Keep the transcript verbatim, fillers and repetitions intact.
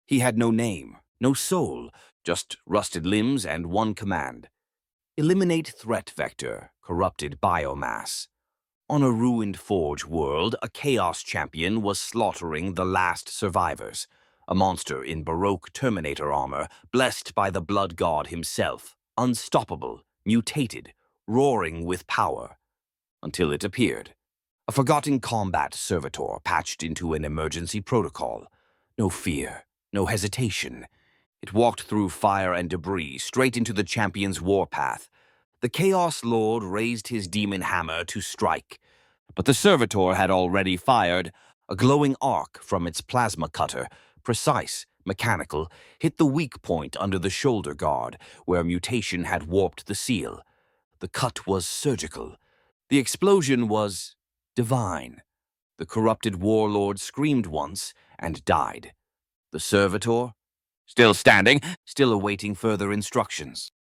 He had no name, no soul, just rusted limbs and one command. Eliminate threat vector, corrupted biomass. On a ruined Forge world, a Chaos champion was slaughtering the last survivors, a monster in Baroque Terminator armor, blessed by the Blood God himself, unstoppable, mutated, roaring with power. Until it appeared. A forgotten combat servitor patched into an emergency protocol. No fear, no hesitation. It walked through fire and debris straight into the champion's warpath. The Chaos Lord raised his demon hammer to strike, but the servitor had already fired. A glowing arc from its plasma cutter, precise, mechanical, hit the weak point under the shoulder guard, where mutation had warped the seal. The cut was surgical. The explosion was divine. The corrupted warlord screamed once and died. The servitor, still standing, still awaiting further instructions.